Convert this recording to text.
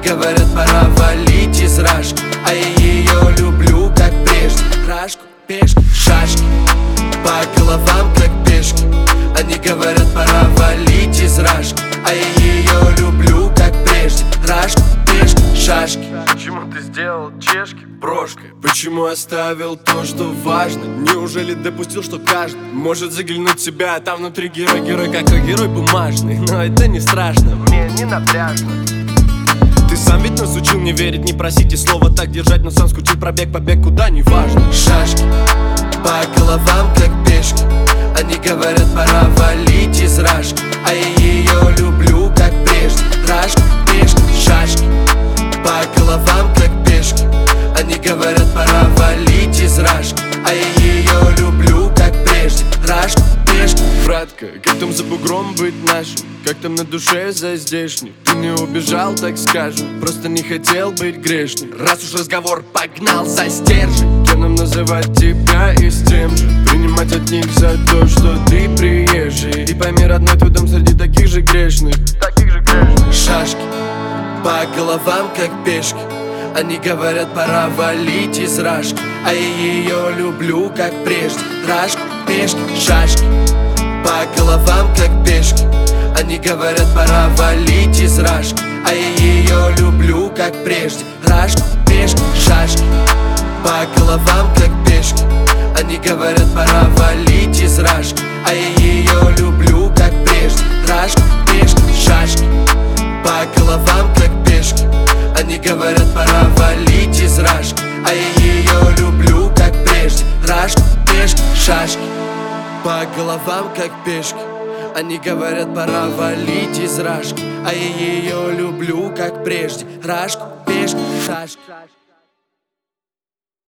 говорят, пора валить из рашки, а я ее люблю, как прежде. Рашку, пешки, шашки, по головам, как пешки. Они говорят, пора валить из рашки, а я ее люблю, как прежде. Рашку, пешки, шашки. Почему ты сделал чешки брошкой? Почему оставил то, что важно? Неужели допустил, что каждый может заглянуть в себя, а там внутри герой какой герой бумажный? Но это не страшно, мне не напряжно. Ты сам ведь нас учил не верить, не просить и слово так держать, но сам скучил побег куда, не важно. Шашки, по головам, как пешки. Они говорят, пора валить из рашки, а я ее люблю, как прежде. Рашки, пешки, шашки, по головам, как пешки. Они говорят, пора валить из рашки, а я ее люблю, как прежде. Рашки, пешки. Братка, как там за бугром быть нашим? Как там на душе за здешним? Ты не убежал, так скажем, просто не хотел быть грешным. Раз уж разговор погнал за стержень, кем нам называть тебя и с тем же принимать от них за то, что ты приезжий. И пойми, родной, твой дом среди таких же грешных. Шашки, по головам, как пешки. Они говорят, пора валить из рашки, а я ее люблю, как прежде. Рашки, пешки, шашки, по головам, как пешки. Они говорят, пора валить из рашки, а я ее люблю, как прежде. Рашки, пешки, шашки, по головам, как пешки. Они говорят, пора валить из рашки, а я ее люблю, как прежде. Рашки, пешки, шашки, по головам, как пешки. Они говорят, пора валить из рашки, а я ее люблю, как прежде. Рашки, пешки, шашки, по головам, как пешки. Они говорят, пора валить из рашки, а я ее люблю, как прежде. Рашку, пешки, шашки.